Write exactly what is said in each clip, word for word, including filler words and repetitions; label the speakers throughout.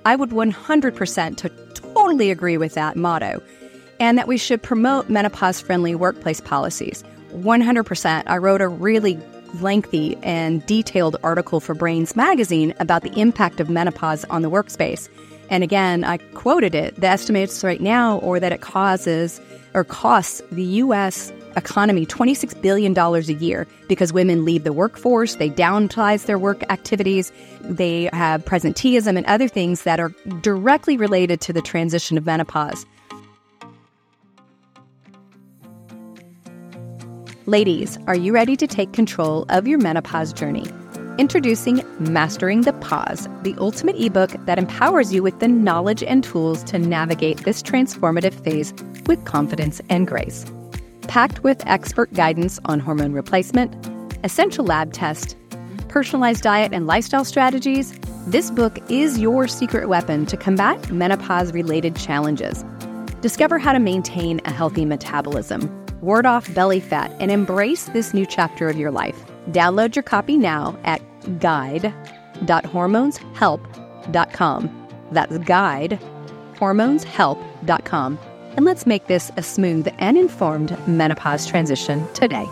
Speaker 1: I would one hundred percent to totally agree with that motto, and that we should promote menopause-friendly workplace policies. one hundred percent. I wrote a really lengthy and detailed article for Brains Magazine about the impact of menopause on the workspace. And again, I quoted it. The estimates right now are that it causes or costs the U S economy twenty-six billion dollars a year because women leave the workforce, they downsize their work activities, they have presenteeism and other things that are directly related to the transition of menopause. Ladies, are you ready to take control of your menopause journey? Introducing Mastering the Pause, the ultimate ebook that empowers you with the knowledge and tools to navigate this transformative phase with confidence and grace. Packed with expert guidance on hormone replacement, essential lab tests, personalized diet and lifestyle strategies, this book is your secret weapon to combat menopause-related challenges. Discover how to maintain a healthy metabolism, ward off belly fat, and embrace this new chapter of your life. Download your copy now at guide dot hormones help dot com. That's guide dot hormones help dot com. And let's make this a smooth and informed menopause transition today.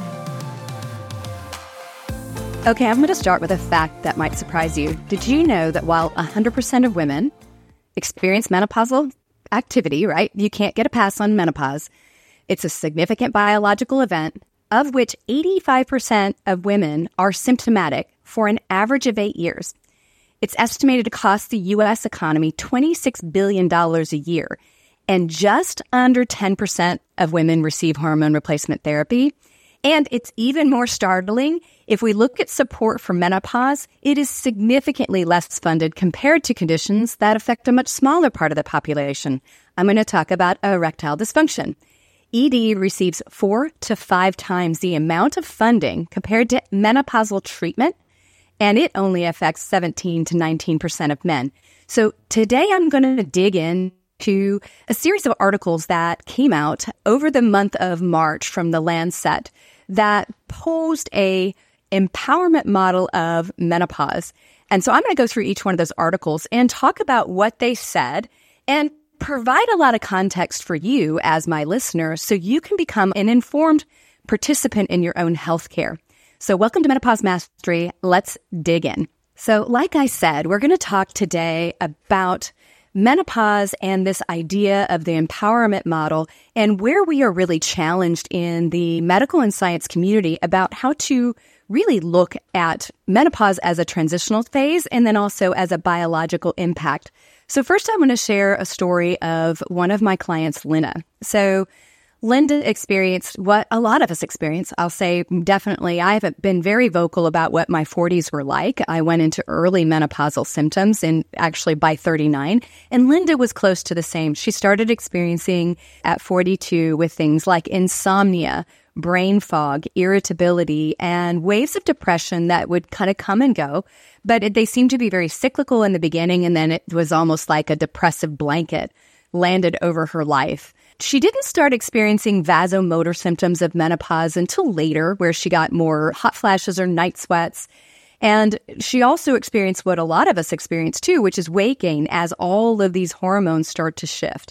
Speaker 1: Okay, I'm going to start with a fact that might surprise you. Did you know that while one hundred percent of women experience menopausal activity, right? You can't get a pass on menopause. It's a significant biological event, of which eighty-five percent of women are symptomatic for an average of eight years. It's estimated to cost the U S economy twenty-six billion dollars a year, and just under ten percent of women receive hormone replacement therapy. And it's even more startling, if we look at support for menopause, it is significantly less funded compared to conditions that affect a much smaller part of the population. I'm going to talk about erectile dysfunction. E D receives four to five times the amount of funding compared to menopausal treatment, and it only affects seventeen to nineteen percent of men. So today I'm going to dig into a series of articles that came out over the month of March from The Lancet that posed a empowerment model of menopause. And so I'm going to go through each one of those articles and talk about what they said and provide a lot of context for you as my listener so you can become an informed participant in your own healthcare. So welcome to Menopause Mastery. Let's dig in. So like I said, we're going to talk today about menopause and this idea of the empowerment model and where we are really challenged in the medical and science community about how to really look at menopause as a transitional phase and then also as a biological impact. So first, I'm going to share a story of one of my clients, Linda. So Linda experienced what a lot of us experience. I'll say definitely I have been very vocal about what my forties were like. I went into early menopausal symptoms and actually by thirty-nine. And Linda was close to the same. She started experiencing at forty-two with things like insomnia, brain fog, irritability, and waves of depression that would kind of come and go. But it, they seemed to be very cyclical in the beginning, and then it was almost like a depressive blanket landed over her life. She didn't start experiencing vasomotor symptoms of menopause until later, where she got more hot flashes or night sweats. And she also experienced what a lot of us experience too, which is weight gain as all of these hormones start to shift.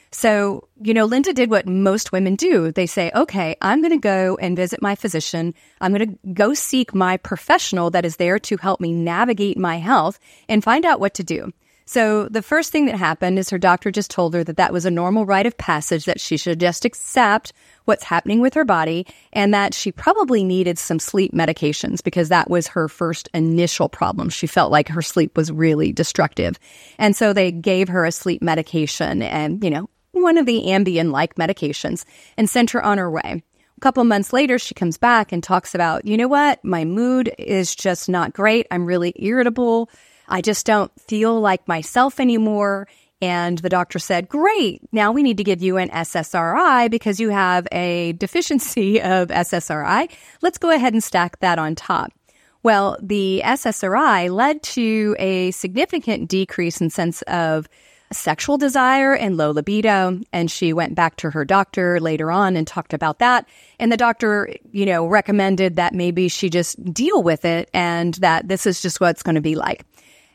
Speaker 1: So, you know, Linda did what most women do. They say, okay, I'm going to go and visit my physician. I'm going to go seek my professional that is there to help me navigate my health and find out what to do. So the first thing that happened is her doctor just told her that that was a normal rite of passage, that she should just accept what's happening with her body and that she probably needed some sleep medications because that was her first initial problem. She felt like her sleep was really destructive. And so they gave her a sleep medication and, you know, one of the Ambien-like medications and sent her on her way. A couple of months later, she comes back and talks about, you know what, my mood is just not great. I'm really irritable. I just don't feel like myself anymore. And the doctor said, great, now we need to give you an S S R I because you have a deficiency of S S R I. Let's go ahead and stack that on top. Well, the S S R I led to a significant decrease in sense of sexual desire and low libido. And she went back to her doctor later on and talked about that. And the doctor, you know, recommended that maybe she just deal with it and that this is just what it's going to be like.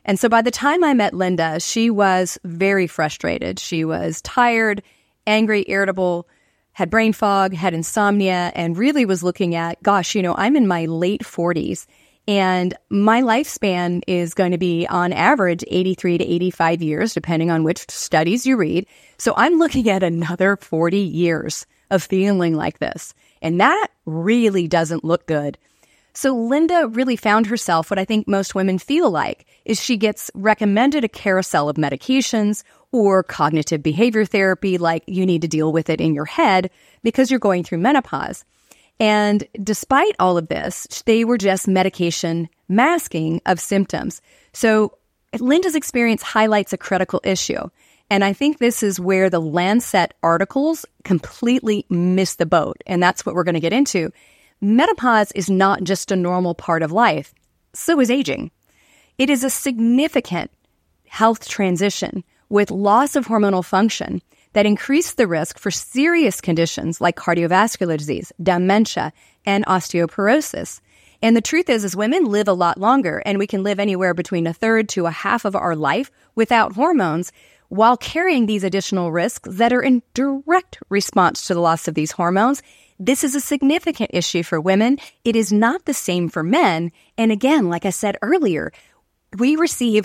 Speaker 1: And so by the time I met Linda, she was very frustrated. She was tired, angry, irritable, had brain fog, had insomnia, and really was looking at, gosh, you know, I'm in my late forties, and my lifespan is going to be on average eighty-three to eighty-five years, depending on which studies you read. So I'm looking at another forty years of feeling like this. And that really doesn't look good. So Linda really found herself what I think most women feel like, is she gets recommended a carousel of medications or cognitive behavior therapy, like you need to deal with it in your head because you're going through menopause. And despite all of this, they were just medication masking of symptoms. So Linda's experience highlights a critical issue. And I think this is where the Lancet articles completely miss the boat. And that's what we're going to get into. Menopause is not just a normal part of life. So is aging. It is a significant health transition with loss of hormonal function that increase the risk for serious conditions like cardiovascular disease, dementia, and osteoporosis. And the truth is, is women live a lot longer, and we can live anywhere between a third to a half of our life without hormones while carrying these additional risks that are in direct response to the loss of these hormones. This is a significant issue for women. It is not the same for men. And again, like I said earlier, we receive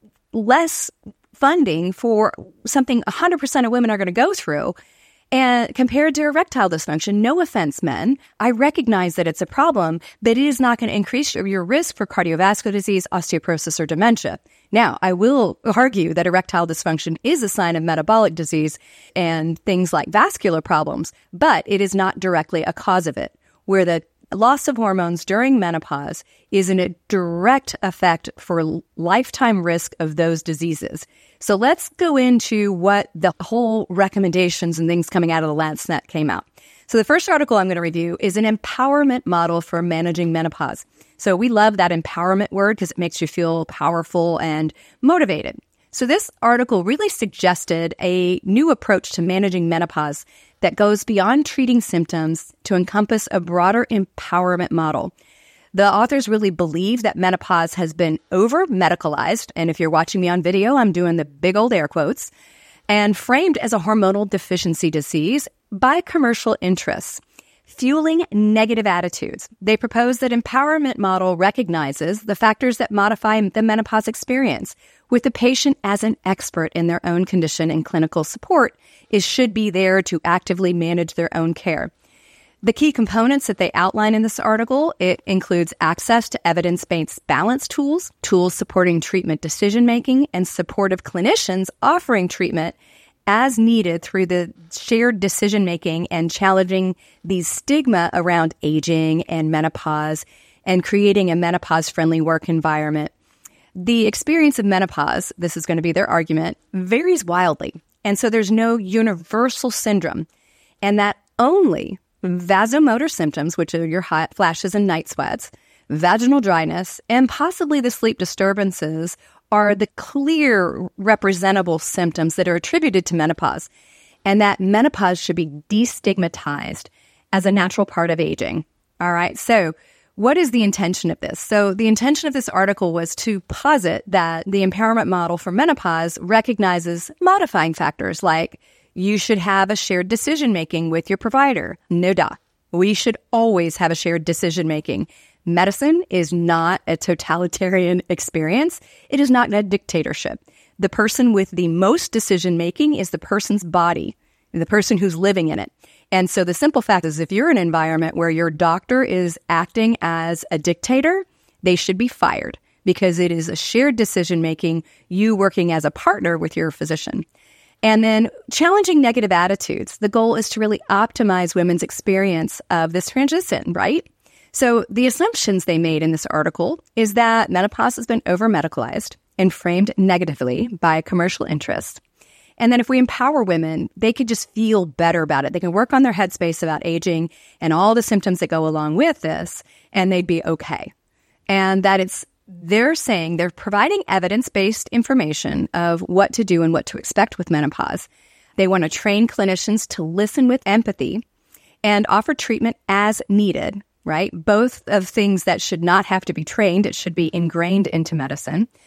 Speaker 1: less funding for something one hundred percent of women are going to go through. And compared to erectile dysfunction, no offense, men, I recognize that it's a problem, but it is not going to increase your risk for cardiovascular disease, osteoporosis, or dementia. Now, I will argue that erectile dysfunction is a sign of metabolic disease and things like vascular problems, but it is not directly a cause of it, where the loss of hormones during menopause is in a direct effect for lifetime risk of those diseases. So let's go into what the whole recommendations and things coming out of the Lancet came out. So the first article I'm going to review is an empowerment model for managing menopause. So we love that empowerment word because it makes you feel powerful and motivated. So this article really suggested a new approach to managing menopause that goes beyond treating symptoms to encompass a broader empowerment model. The authors really believe that menopause has been over-medicalized, and if you're watching me on video, I'm doing the big old air quotes, and framed as a hormonal deficiency disease by commercial interests, fueling negative attitudes. They propose that empowerment model recognizes the factors that modify the menopause experience, with the patient as an expert in their own condition, and clinical support is should be there to actively manage their own care. The key components that they outline in this article, it includes access to evidence-based balance tools, tools supporting treatment decision-making, and supportive clinicians offering treatment as needed through the shared decision-making and challenging the stigma around aging and menopause and creating a menopause-friendly work environment. The experience of menopause, this is going to be their argument, varies wildly. And so there's no universal syndrome. And that only vasomotor symptoms, which are your hot flashes and night sweats, vaginal dryness, and possibly the sleep disturbances are the clear representable symptoms that are attributed to menopause. And that menopause should be destigmatized as a natural part of aging. All right, so what is the intention of this? So the intention of this article was to posit that the empowerment model for menopause recognizes modifying factors like you should have a shared decision-making with your provider. No duh. We should always have a shared decision-making. Medicine is not a totalitarian experience. It is not a dictatorship. The person with the most decision-making is the person's body, the person who's living in it. And so the simple fact is, if you're in an environment where your doctor is acting as a dictator, they should be fired because it is a shared decision-making, you working as a partner with your physician. And then challenging negative attitudes. The goal is to really optimize women's experience of this transition, right? So the assumptions they made in this article is that menopause has been over-medicalized and framed negatively by commercial interests. And then if we empower women, they could just feel better about it. They can work on their headspace about aging and all the symptoms that go along with this, and they'd be okay. And that it's, they're saying they're providing evidence-based information of what to do and what to expect with menopause. They want to train clinicians to listen with empathy and offer treatment as needed, right? Both of things that should not have to be trained. It should be ingrained into medicine.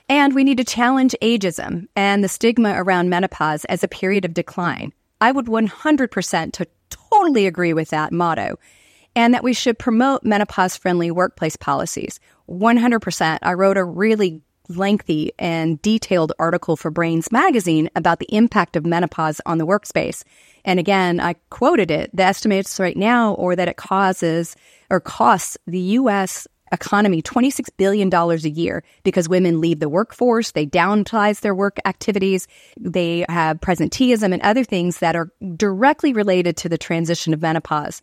Speaker 1: And we need to challenge ageism and the stigma around menopause as a period of decline. I would one hundred percent to totally agree with that motto. And that we should promote menopause-friendly workplace policies. one hundred percent. I wrote a really lengthy and detailed article for Brains Magazine about the impact of menopause on the workspace. And again, I quoted it. The estimates right now or that it causes or costs the U S economy twenty-six billion dollars a year because women leave the workforce, they downsize their work activities, they have presenteeism and other things that are directly related to the transition of menopause.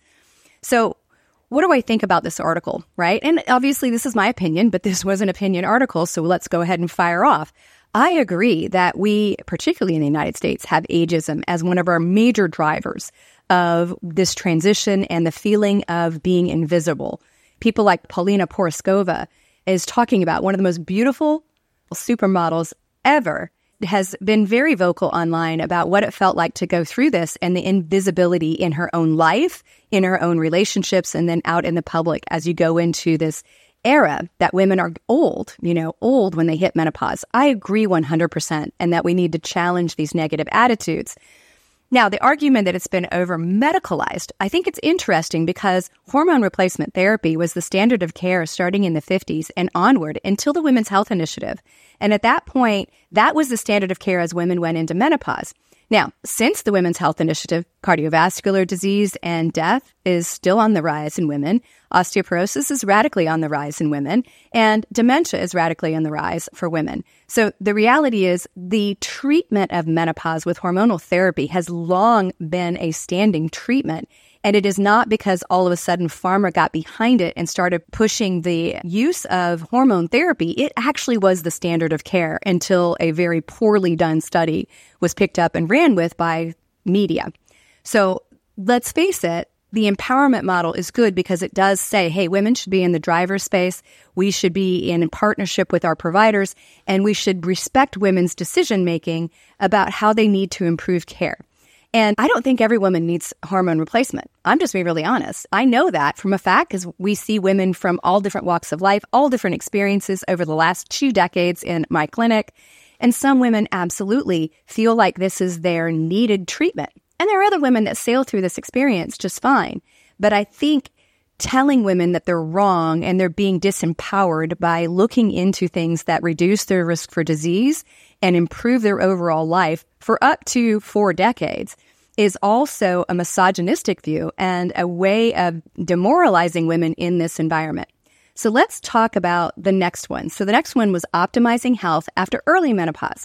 Speaker 1: So what do I think about this article, right? And obviously this is my opinion, but this was an opinion article, so let's go ahead and fire off. I agree that we, particularly in the United States, have ageism as one of our major drivers of this transition and the feeling of being invisible. People like Paulina Poroskova is talking about one of the most beautiful supermodels ever, has been very vocal online about what it felt like to go through this and the invisibility in her own life, in her own relationships, and then out in the public as you go into this era that women are old, you know, old when they hit menopause. I agree one hundred percent, and that we need to challenge these negative attitudes. Now, the argument that it's been over-medicalized, I think it's interesting because hormone replacement therapy was the standard of care starting in the fifties and onward until the Women's Health Initiative. And at that point, that was the standard of care as women went into menopause. Now, since the Women's Health Initiative, cardiovascular disease and death is still on the rise in women. Osteoporosis is radically on the rise in women, and dementia is radically on the rise for women. So the reality is the treatment of menopause with hormonal therapy has long been a standing treatment. And it is not because all of a sudden pharma got behind it and started pushing the use of hormone therapy. It actually was the standard of care until a very poorly done study was picked up and ran with by media. So let's face it, the empowerment model is good because it does say, hey, women should be in the driver's space. We should be in partnership with our providers, and we should respect women's decision-making about how they need to improve care. And I don't think every woman needs hormone replacement. I'm just being really honest. I know that from a fact because we see women from all different walks of life, all different experiences over the last two decades in my clinic. And some women absolutely feel like this is their needed treatment. And there are other women that sail through this experience just fine. But I think telling women that they're wrong and they're being disempowered by looking into things that reduce their risk for disease and improve their overall life for up to four decades is also a misogynistic view and a way of demoralizing women in this environment. So let's talk about the next one. So the next one was optimizing health after early menopause.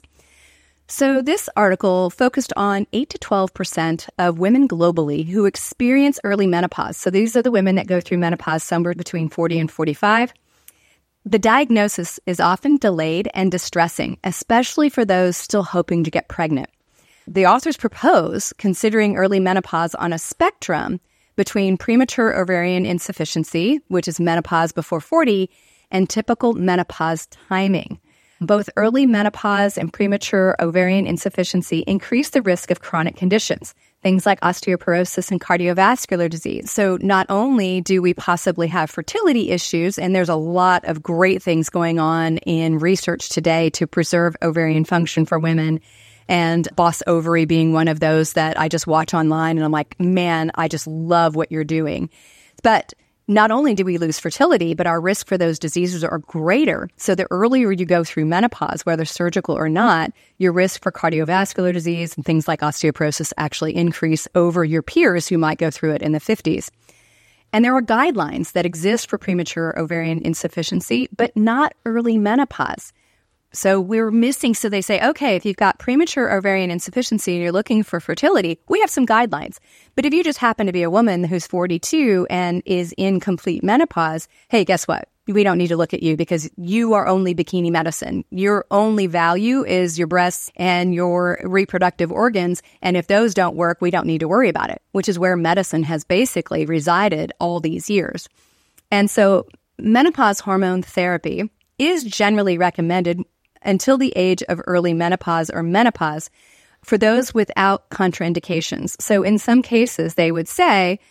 Speaker 1: So this article focused on eight to twelve percent of women globally who experience early menopause. So these are the women that go through menopause somewhere between forty and forty-five. The diagnosis is often delayed and distressing, especially for those still hoping to get pregnant. The authors propose considering early menopause on a spectrum between premature ovarian insufficiency, which is menopause before forty, and typical menopause timing. Both early menopause and premature ovarian insufficiency increase the risk of chronic conditions, things like osteoporosis and cardiovascular disease. So not only do we possibly have fertility issues, and there's a lot of great things going on in research today to preserve ovarian function for women, and Boss Ovary being one of those that I just watch online, and I'm like, man, I just love what you're doing. But not only do we lose fertility, but our risk for those diseases are greater. So the earlier you go through menopause, whether surgical or not, your risk for cardiovascular disease and things like osteoporosis actually increase over your peers who might go through it in the fifties. And there are guidelines that exist for premature ovarian insufficiency, but not early menopause. So we're missing, so they say, okay, if you've got premature ovarian insufficiency and you're looking for fertility, we have some guidelines. But if you just happen to be a woman who's forty-two and is in complete menopause, hey, guess what? We don't need to look at you because you are only bikini medicine. Your only value is your breasts and your reproductive organs. And if those don't work, we don't need to worry about it, which is where medicine has basically resided all these years. And so menopause hormone therapy is generally recommended until the age of early menopause or menopause for those without contraindications. So in some cases, they would say,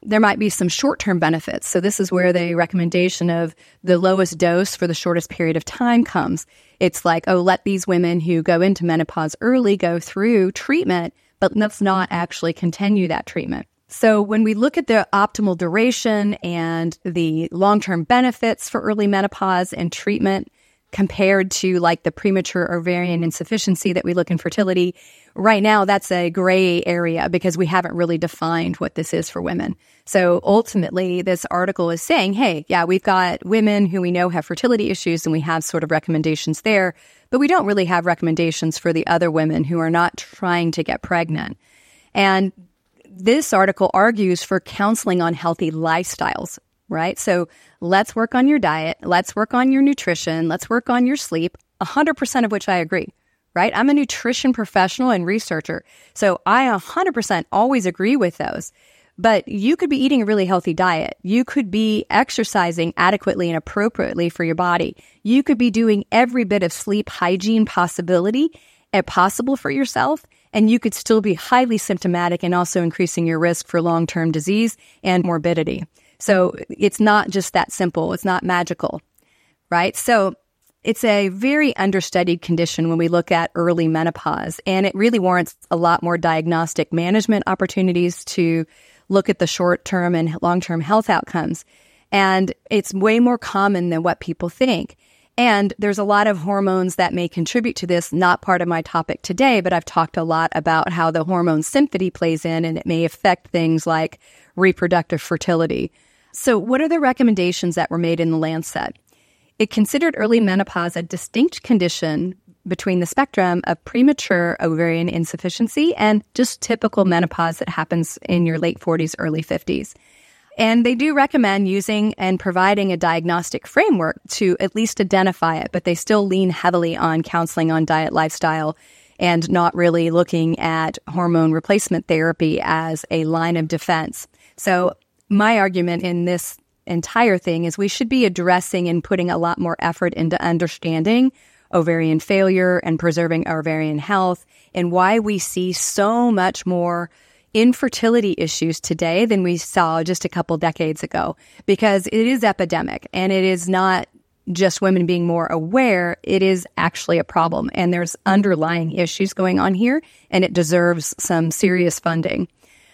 Speaker 1: there might be some short-term benefits. So this is where the recommendation of the lowest dose for the shortest period of time comes. It's like, oh, let these women who go into menopause early go through treatment, but let's not actually continue that treatment. So when we look at the optimal duration and the long-term benefits for early menopause and treatment compared to like the premature ovarian insufficiency that we look in fertility, right now that's a gray area because we haven't really defined what this is for women. So ultimately, this article is saying, hey, yeah, we've got women who we know have fertility issues and we have sort of recommendations there, but we don't really have recommendations for the other women who are not trying to get pregnant. And this article argues for counseling on healthy lifestyles, right? So let's work on your diet. Let's work on your nutrition. Let's work on your sleep, one hundred percent of which I agree, right? I'm a nutrition professional and researcher, so I one hundred percent always agree with those. But you could be eating a really healthy diet. You could be exercising adequately and appropriately for your body. You could be doing every bit of sleep hygiene possibility and possible for yourself, and you could still be highly symptomatic and also increasing your risk for long-term disease and morbidity. So it's not just that simple. It's not magical, right? So it's a very understudied condition when we look at early menopause, and it really warrants a lot more diagnostic management opportunities to look at the short-term and long-term health outcomes. And it's way more common than what people think. And there's a lot of hormones that may contribute to this, not part of my topic today, but I've talked a lot about how the hormone symphony plays in, and it may affect things like reproductive fertility. So what are the recommendations that were made in the Lancet? It considered early menopause a distinct condition between the spectrum of premature ovarian insufficiency and just typical menopause that happens in your late forties, early fifties. And they do recommend using and providing a diagnostic framework to at least identify it, but they still lean heavily on counseling on diet, lifestyle, and not really looking at hormone replacement therapy as a line of defense. So my argument in this entire thing is we should be addressing and putting a lot more effort into understanding ovarian failure and preserving ovarian health and why we see so much more infertility issues today than we saw just a couple decades ago, because it is epidemic and it is not just women being more aware. It is actually a problem, and there's underlying issues going on here, and it deserves some serious funding.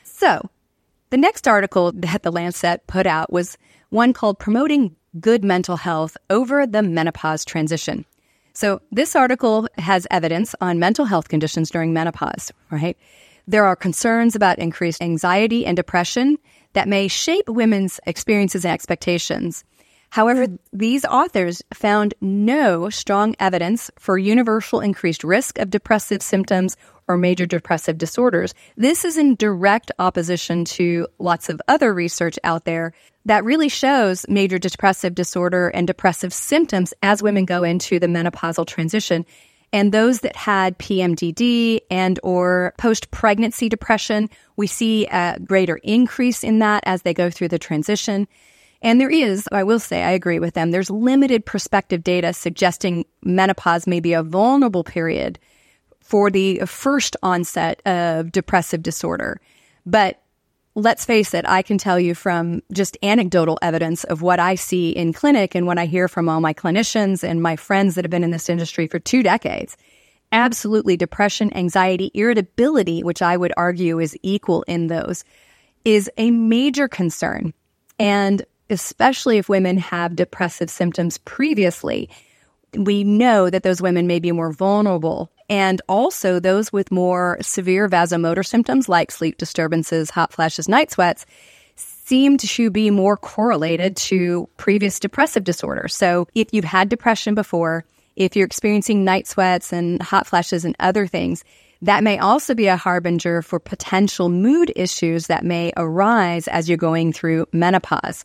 Speaker 1: So the next article that the Lancet put out was one called Promoting Good Mental Health Over the Menopause Transition. So this article has evidence on mental health conditions during menopause, right? There are concerns about increased anxiety and depression that may shape women's experiences and expectations. However, these authors found no strong evidence for universal increased risk of depressive symptoms or major depressive disorders. This is in direct opposition to lots of other research out there that really shows major depressive disorder and depressive symptoms as women go into the menopausal transition. And those that had P M D D and or post-pregnancy depression, we see a greater increase in that as they go through the transition. And there is, I will say, I agree with them, there's limited prospective data suggesting menopause may be a vulnerable period for the first onset of depressive disorder. But let's face it, I can tell you from just anecdotal evidence of what I see in clinic and what I hear from all my clinicians and my friends that have been in this industry for two decades, absolutely depression, anxiety, irritability, which I would argue is equal in those, is a major concern. And especially if women have depressive symptoms previously, we know that those women may be more vulnerable. And also those with more severe vasomotor symptoms like sleep disturbances, hot flashes, night sweats seem to be more correlated to previous depressive disorder. So if you've had depression before, if you're experiencing night sweats and hot flashes and other things, that may also be a harbinger for potential mood issues that may arise as you're going through menopause.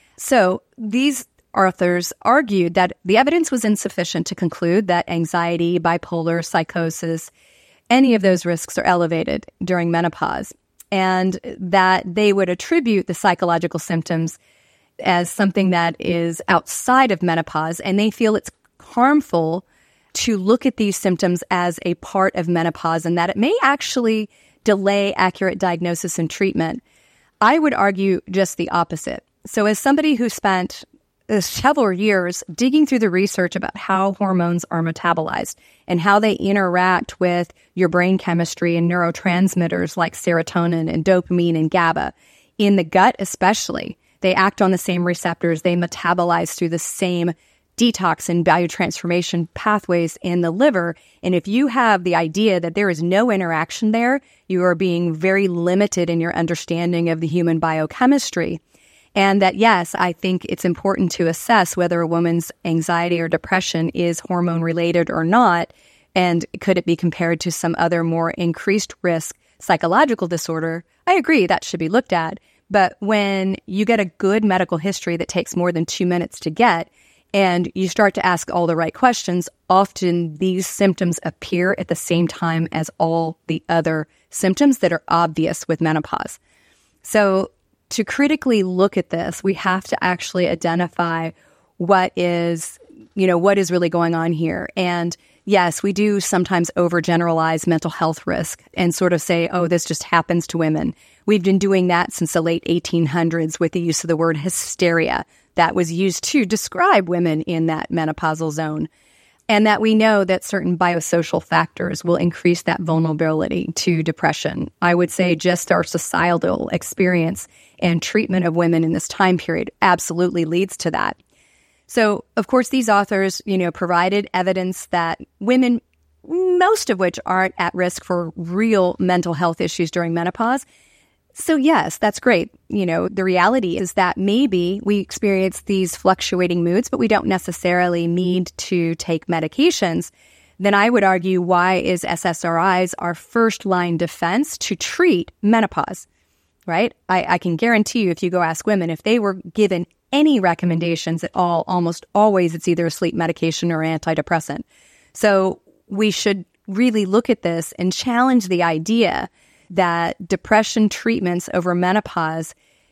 Speaker 1: So these authors argued that the evidence was insufficient to conclude that anxiety, bipolar, psychosis, any of those risks are elevated during menopause, and that they would attribute the psychological symptoms as something that is outside of menopause, and they feel it's harmful to look at these symptoms as a part of menopause and that it may actually delay accurate diagnosis and treatment. I would argue just the opposite. So as somebody who spent uh, several years digging through the research about how hormones are metabolized and how they interact with your brain chemistry and neurotransmitters like serotonin and dopamine and GABA, in the gut especially, they act on the same receptors. They metabolize through the same detox and biotransformation pathways in the liver. And if you have the idea that there is no interaction there, you are being very limited in your understanding of the human biochemistry. And that, yes, I think it's important to assess whether a woman's anxiety or depression is hormone related or not. And could it be compared to some other more increased risk psychological disorder? I agree that should be looked at. But when you get a good medical history that takes more than two minutes to get, and you start to ask all the right questions, often these symptoms appear at the same time as all the other symptoms that are obvious with menopause. So to critically look at this, we have to actually identify what is, you know, what is really going on here. And yes, we do sometimes overgeneralize mental health risk and sort of say, oh, this just happens to women. We've been doing that since the late eighteen hundreds with the use of the word hysteria that was used to describe women in that menopausal zone. And that we know that certain biosocial factors will increase that vulnerability to depression. I would say just our societal experience and treatment of women in this time period absolutely leads to that. So, of course, these authors, you know, provided evidence that women, most of which aren't at risk for real mental health issues during menopause. So, yes, that's great. You know, the reality is that maybe we experience these fluctuating moods, but we don't necessarily need to take medications. Then I would argue, why is S S R Is our first line defense to treat menopause, right? I, I can guarantee you, if you go ask women, if they were given any recommendations at all, almost always it's either a sleep medication or antidepressant. So we should really look at this and challenge the idea that depression treatments over menopause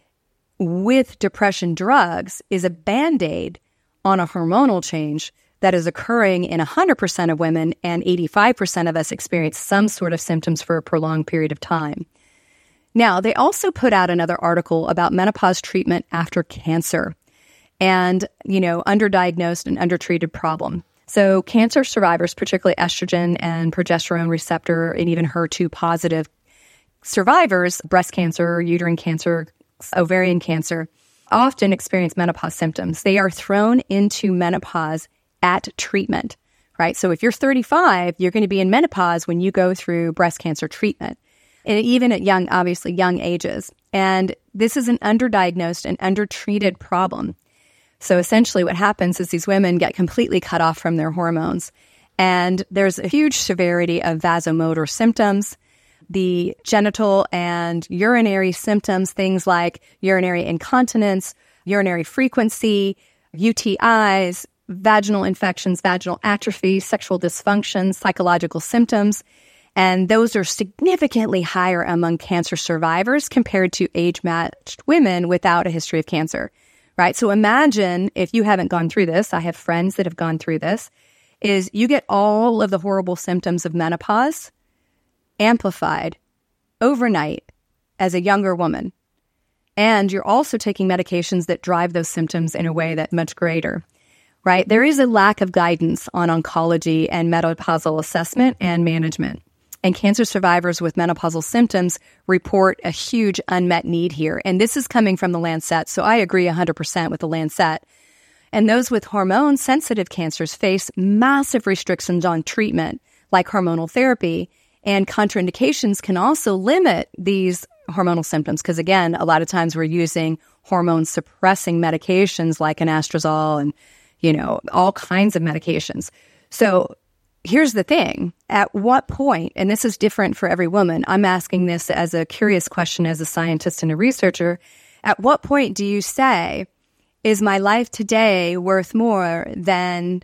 Speaker 1: with depression drugs is a Band-Aid on a hormonal change that is occurring in one hundred percent of women, and eighty-five percent of us experience some sort of symptoms for a prolonged period of time. Now, they also put out another article about menopause treatment after cancer and, you know, underdiagnosed and undertreated problem. So cancer survivors, particularly estrogen and progesterone receptor and even H E R two positive survivors, breast cancer, uterine cancer, ovarian cancer, often experience menopause symptoms. They are thrown into menopause at treatment, right? So if you're thirty-five, you're going to be in menopause when you go through breast cancer treatment, and even at young, obviously young ages. And this is an underdiagnosed and undertreated problem. So essentially what happens is these women get completely cut off from their hormones. And there's a huge severity of vasomotor symptoms, the genital and urinary symptoms, things like urinary incontinence, urinary frequency, U T Is, vaginal infections, vaginal atrophy, sexual dysfunction, psychological symptoms. And those are significantly higher among cancer survivors compared to age-matched women without a history of cancer, right? So imagine if you haven't gone through this, I have friends that have gone through this, is you get all of the horrible symptoms of menopause amplified overnight as a younger woman. And you're also taking medications that drive those symptoms in a way that's much greater, right? There is a lack of guidance on oncology and menopausal assessment and management. And cancer survivors with menopausal symptoms report a huge unmet need here. And this is coming from the Lancet, so I agree one hundred percent with the Lancet. And those with hormone-sensitive cancers face massive restrictions on treatment, like hormonal therapy. And contraindications can also limit these hormonal symptoms because, again, a lot of times we're using hormone-suppressing medications like anastrozole and, you know, all kinds of medications. So here's the thing. At what point, and this is different for every woman, I'm asking this as a curious question as a scientist and a researcher, at what point do you say, is my life today worth more than,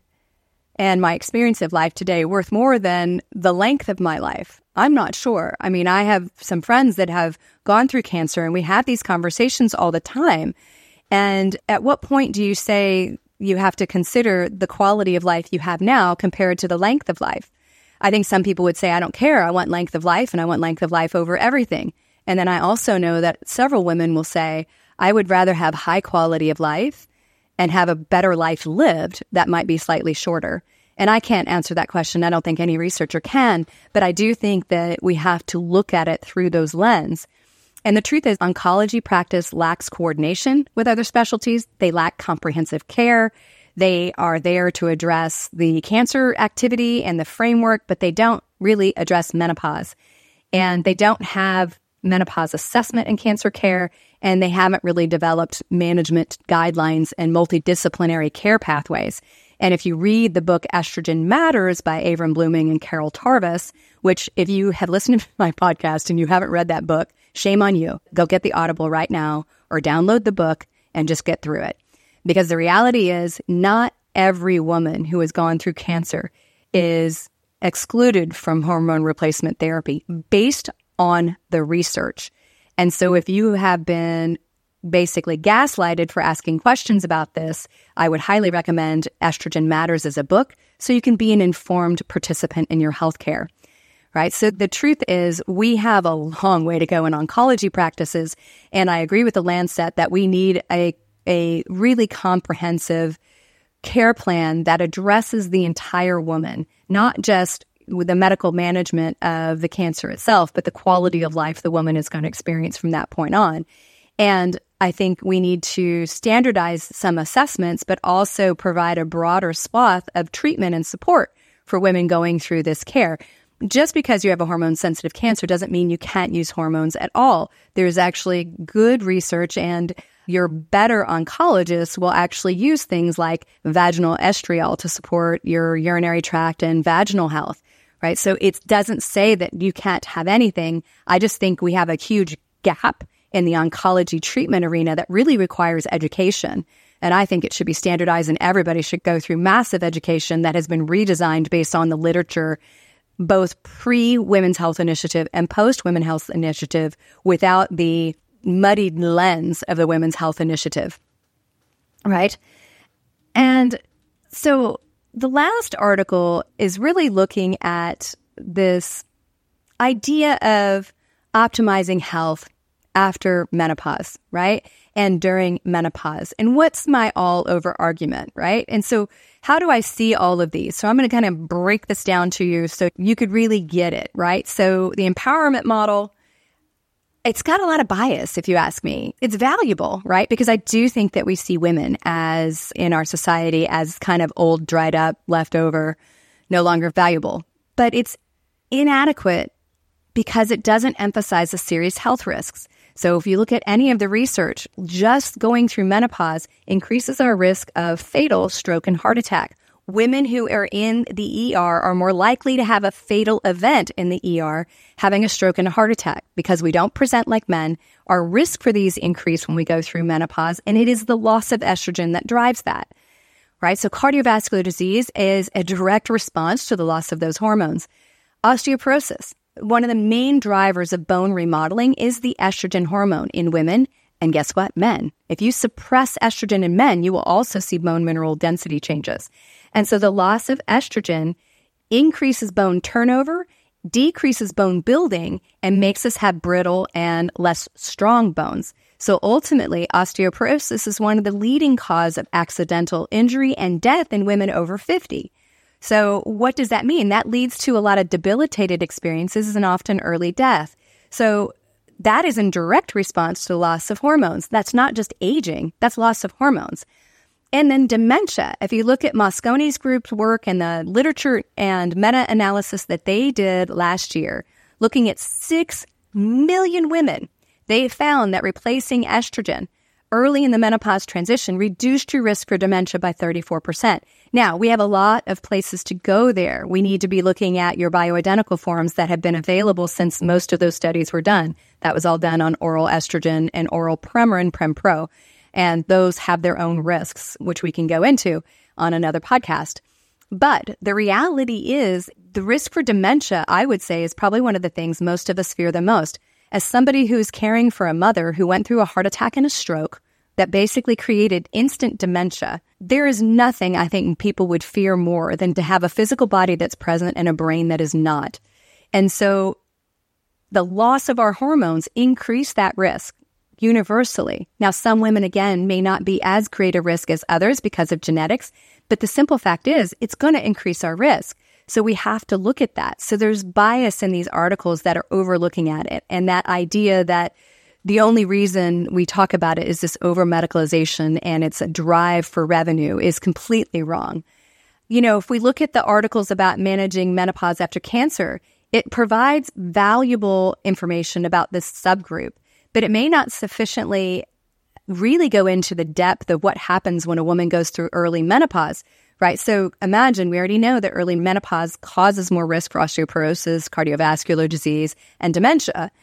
Speaker 1: and my experience of life today worth more than the length of my life? I'm not sure. I mean, I have some friends that have gone through cancer and we have these conversations all the time. And at what point do you say you have to consider the quality of life you have now compared to the length of life? I think some people would say, I don't care. I want length of life and I want length of life over everything. And then I also know that several women will say, I would rather have high quality of life and have a better life lived that might be slightly shorter. And I can't answer that question. I don't think any researcher can, but I do think that we have to look at it through those lenses. And the truth is, oncology practice lacks coordination with other specialties. They lack comprehensive care. They are there to address the cancer activity and the framework, but they don't really address menopause. And they don't have menopause assessment in cancer care, and they haven't really developed management guidelines and multidisciplinary care pathways. And if you read the book Estrogen Matters by Avram Blooming and Carol Tarvis, which if you have listened to my podcast and you haven't read that book, shame on you. Go get the Audible right now or download the book and just get through it. Because the reality is not every woman who has gone through cancer is excluded from hormone replacement therapy based on the research. And so if you have been basically gaslighted for asking questions about this, I would highly recommend Estrogen Matters as a book so you can be an informed participant in your healthcare. Right? So the truth is we have a long way to go in oncology practices. And I agree with the Lancet that we need a, a really comprehensive care plan that addresses the entire woman, not just with the medical management of the cancer itself, but the quality of life the woman is going to experience from that point on. And I think we need to standardize some assessments, but also provide a broader swath of treatment and support for women going through this care. Just because you have a hormone-sensitive cancer doesn't mean you can't use hormones at all. There's actually good research, and your better oncologists will actually use things like vaginal estriol to support your urinary tract and vaginal health, right? So it doesn't say that you can't have anything. I just think we have a huge gap in the oncology treatment arena that really requires education. And I think it should be standardized, and everybody should go through massive education that has been redesigned based on the literature, both pre-Women's Health Initiative and post-Women's Health Initiative, without the muddied lens of the Women's Health Initiative, right? And so the last article is really looking at this idea of optimizing health after menopause, right? And during menopause. And what's my all over argument, right? And so how do I see all of these? So I'm going to kind of break this down to you so you could really get it, right? So the empowerment model, it's got a lot of bias, if you ask me. It's valuable, right? Because I do think that we see women as, in our society, as kind of old, dried up, leftover, no longer valuable. But it's inadequate because it doesn't emphasize the serious health risks. So if you look at any of the research, just going through menopause increases our risk of fatal stroke and heart attack. Women who are in the E R are more likely to have a fatal event in the E R, having a stroke and a heart attack, because we don't present like men. Our risk for these increase when we go through menopause, and it is the loss of estrogen that drives that, right? So cardiovascular disease is a direct response to the loss of those hormones. Osteoporosis. One of the main drivers of bone remodeling is the estrogen hormone in women. And guess what? Men. If you suppress estrogen in men, you will also see bone mineral density changes. And so the loss of estrogen increases bone turnover, decreases bone building, and makes us have brittle and less strong bones. So ultimately, osteoporosis is one of the leading causes of accidental injury and death in women over fifty. So what does that mean? That leads to a lot of debilitated experiences and often early death. So that is in direct response to loss of hormones. That's not just aging, that's loss of hormones. And then dementia. If you look at Mosconi's group's work and the literature and meta-analysis that they did last year, looking at six million women, they found that replacing estrogen early in the menopause transition reduced your risk for dementia by thirty-four percent. Now, we have a lot of places to go there. We need to be looking at your bioidentical forms that have been available since most of those studies were done. That was all done on oral estrogen and oral Premarin, Prempro. And those have their own risks, which we can go into on another podcast. But the reality is the risk for dementia, I would say, is probably one of the things most of us fear the most. As somebody who's caring for a mother who went through a heart attack and a stroke that basically created instant dementia, there is nothing I think people would fear more than to have a physical body that's present and a brain that is not. And so the loss of our hormones increase that risk universally. Now, some women, again, may not be as great a risk as others because of genetics, but the simple fact is it's going to increase our risk. So we have to look at that. So there's bias in these articles that are overlooking at it. And that idea that the only reason we talk about it is this over-medicalization and it's a drive for revenue is completely wrong. You know, if we look at the articles about managing menopause after cancer, it provides valuable information about this subgroup, but it may not sufficiently really go into the depth of what happens when a woman goes through early menopause, right? So imagine, we already know that early menopause causes more risk for osteoporosis, cardiovascular disease, and dementia.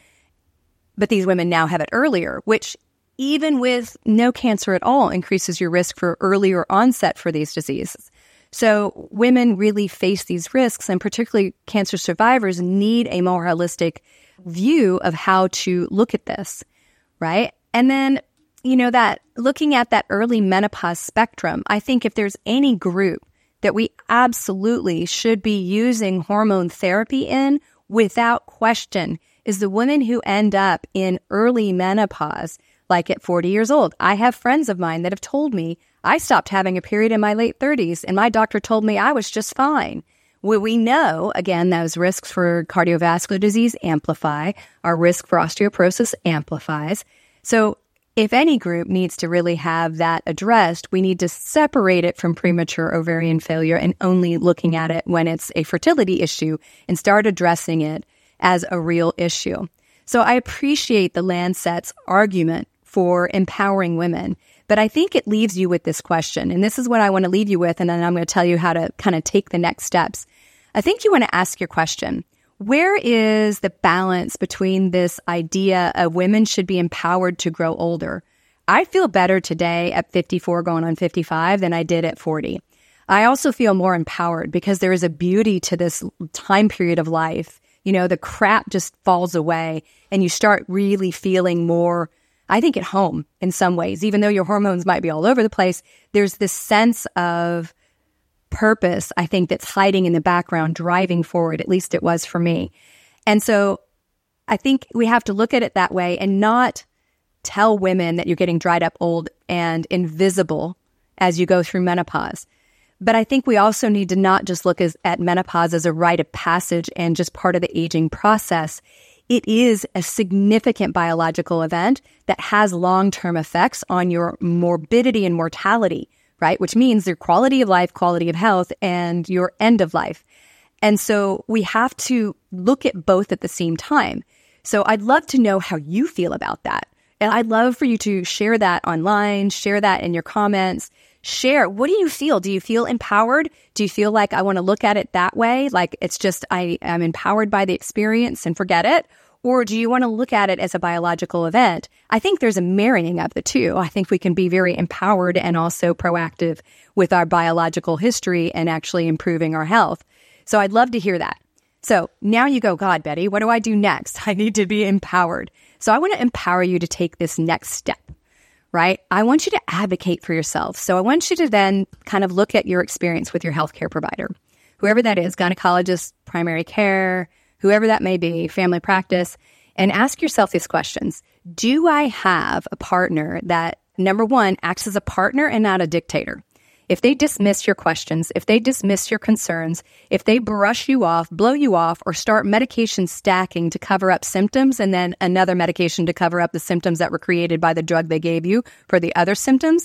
Speaker 1: But these women now have it earlier, which even with no cancer at all increases your risk for earlier onset for these diseases. So women really face these risks, and particularly cancer survivors need a more holistic view of how to look at this, right? And then, you know, that looking at that early menopause spectrum, I think if there's any group that we absolutely should be using hormone therapy in without question is the women who end up in early menopause, like at forty years old. I have friends of mine that have told me, I stopped having a period in my late thirties, and my doctor told me I was just fine. Well, we know, again, those risks for cardiovascular disease amplify. Our risk for osteoporosis amplifies. So if any group needs to really have that addressed, we need to separate it from premature ovarian failure and only looking at it when it's a fertility issue and start addressing it as a real issue. So I appreciate the Lancet's argument for empowering women, but I think it leaves you with this question, and this is what I want to leave you with, and then I'm going to tell you how to kind of take the next steps. I think you want to ask your question, where is the balance between this idea of women should be empowered to grow older? I feel better today at fifty-four going on fifty-five than I did at forty. I also feel more empowered because there is a beauty to this time period of life. You know, the crap just falls away and you start really feeling more, I think, at home in some ways. Even though your hormones might be all over the place, there's this sense of purpose, I think, that's hiding in the background, driving forward. At least it was for me. And so I think we have to look at it that way and not tell women that you're getting dried up old and invisible as you go through menopause. But I think we also need to not just look as, at menopause as a rite of passage and just part of the aging process. It is a significant biological event that has long-term effects on your morbidity and mortality, right? Which means your quality of life, quality of health, and your end of life. And so we have to look at both at the same time. So I'd love to know how you feel about that. And I'd love for you to share that online, share that in your comments. Share, what do you feel? Do you feel empowered? Do you feel like I want to look at it that way? Like it's just I am empowered by the experience and forget it? Or do you want to look at it as a biological event? I think there's a marrying of the two. I think we can be very empowered and also proactive with our biological history and actually improving our health. So I'd love to hear that. So now you go, God, Betty, what do I do next? I need to be empowered. So I want to empower you to take this next step. Right? I want you to advocate for yourself. So I want you to then kind of look at your experience with your healthcare provider, whoever that is, gynecologist, primary care, whoever that may be, family practice, and ask yourself these questions. Do I have a partner that, number one, acts as a partner and not a dictator? If they dismiss your questions, if they dismiss your concerns, if they brush you off, blow you off, or start medication stacking to cover up symptoms and then another medication to cover up the symptoms that were created by the drug they gave you for the other symptoms,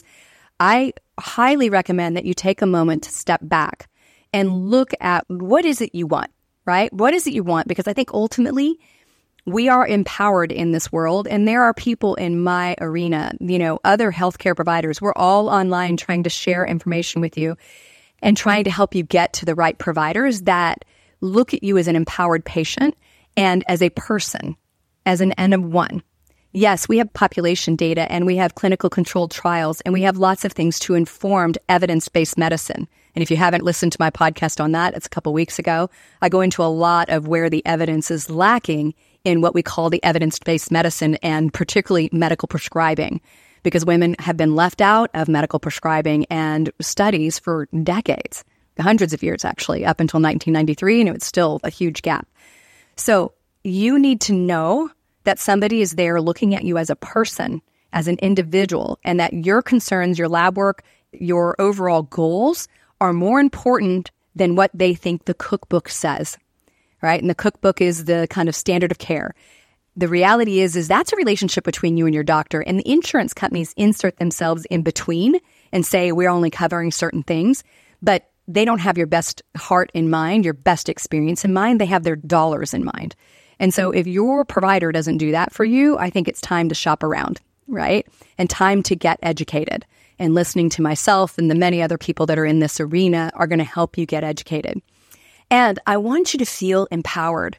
Speaker 1: I highly recommend that you take a moment to step back and look at what is it you want, right? What is it you want? Because I think ultimately we are empowered in this world, and there are people in my arena, you know, other healthcare providers. We're all online trying to share information with you and trying to help you get to the right providers that look at you as an empowered patient and as a person, as an N of one. Yes, we have population data and we have clinical controlled trials and we have lots of things to inform evidence-based medicine. And if you haven't listened to my podcast on that, it's a couple weeks ago, I go into a lot of where the evidence is lacking in what we call the evidence-based medicine and particularly medical prescribing, because women have been left out of medical prescribing and studies for decades, hundreds of years actually, up until nineteen ninety-three, and it was still a huge gap. So you need to know that somebody is there looking at you as a person, as an individual, and that your concerns, your lab work, your overall goals are more important than what they think the cookbook says, right? And the cookbook is the kind of standard of care. The reality is, is that's a relationship between you and your doctor, and the insurance companies insert themselves in between and say, we're only covering certain things, but they don't have your best heart in mind, your best experience in mind. They have their dollars in mind. And so if your provider doesn't do that for you, I think it's time to shop around, right? And time to get educated. And listening to myself and the many other people that are in this arena are going to help you get educated. And I want you to feel empowered.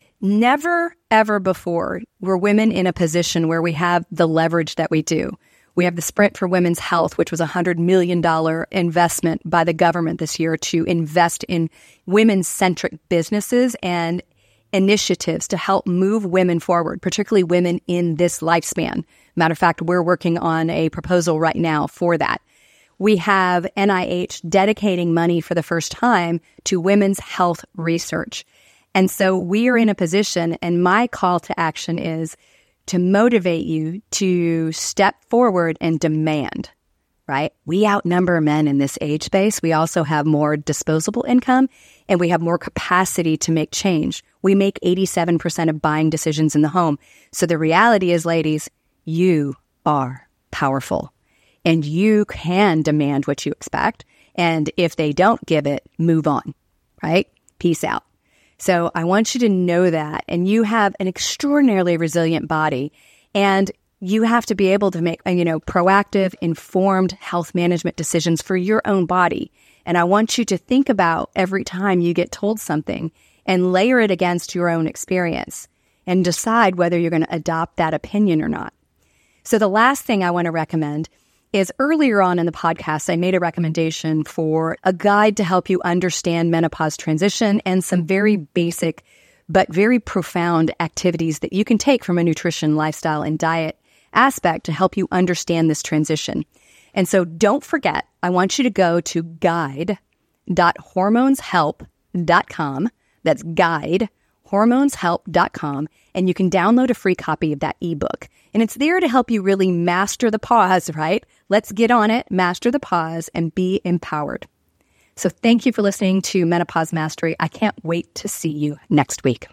Speaker 1: Never, ever before were women in a position where we have the leverage that we do. We have the Sprint for Women's Health, which was a one hundred million dollars investment by the government this year to invest in women-centric businesses and initiatives to help move women forward, particularly women in this lifespan. Matter of fact, we're working on a proposal right now for that. We have N I H dedicating money for the first time to women's health research. And so we are in a position, and my call to action is to motivate you to step forward and demand, right? We outnumber men in this age space. We also have more disposable income, and we have more capacity to make change. We make eighty-seven percent of buying decisions in the home. So the reality is, ladies, you are powerful, and you can demand what you expect. And if they don't give it, move on, right? Peace out. So I want you to know that, and you have an extraordinarily resilient body, and you have to be able to make, you know, proactive, informed health management decisions for your own body. And I want you to think about every time you get told something and layer it against your own experience and decide whether you're going to adopt that opinion or not. So the last thing I want to recommend is earlier on in the podcast, I made a recommendation for a guide to help you understand menopause transition and some very basic but very profound activities that you can take from a nutrition, lifestyle, and diet aspect to help you understand this transition. And so don't forget, I want you to go to guide dot hormones help dot com. That's guide dot hormones help dot com, and you can download a free copy of that ebook. And it's there to help you really master the pause, right? Let's get on it, master the pause, and be empowered. So thank you for listening to Menopause Mastery. I can't wait to see you next week.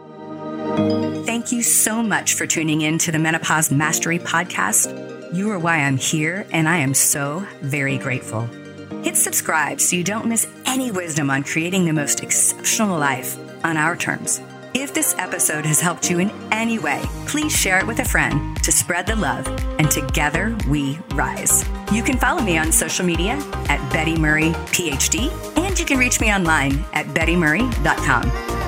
Speaker 1: Thank you so much for tuning in to the Menopause Mastery podcast. You are why I'm here, and I am so very grateful. Hit subscribe so you don't miss any wisdom on creating the most exceptional life on our terms. If this episode has helped you in any way, please share it with a friend to spread the love, and together we rise. You can follow me on social media at Betty Murray, P H D, and you can reach me online at betty murray dot com.